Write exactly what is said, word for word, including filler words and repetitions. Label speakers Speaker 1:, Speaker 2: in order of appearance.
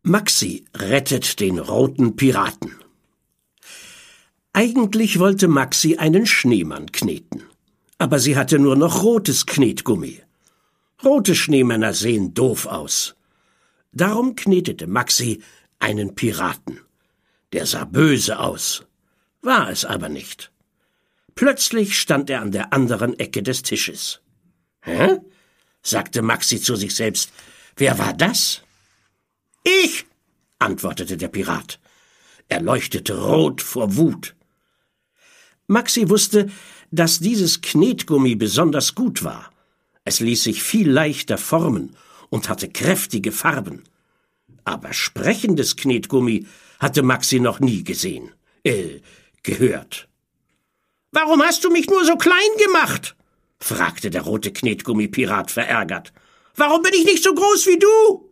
Speaker 1: Maxi rettet den roten Piraten. Eigentlich wollte Maxi einen Schneemann kneten, aber sie hatte nur noch rotes Knetgummi. Rote Schneemänner sehen doof aus. Darum knetete Maxi einen Piraten. Der sah böse aus, war es aber nicht. Plötzlich stand er an der anderen Ecke des Tisches. »Hä?« sagte Maxi zu sich selbst. »Wer war das?« »Ich«, antwortete der Pirat. Er leuchtete rot vor Wut. Maxi wusste, dass dieses Knetgummi besonders gut war. Es ließ sich viel leichter formen und hatte kräftige Farben. Aber sprechendes Knetgummi hatte Maxi noch nie gesehen, äh, gehört. »Warum hast du mich nur so klein gemacht?« fragte der rote Knetgummi-Pirat verärgert. »Warum bin ich nicht so groß wie du?«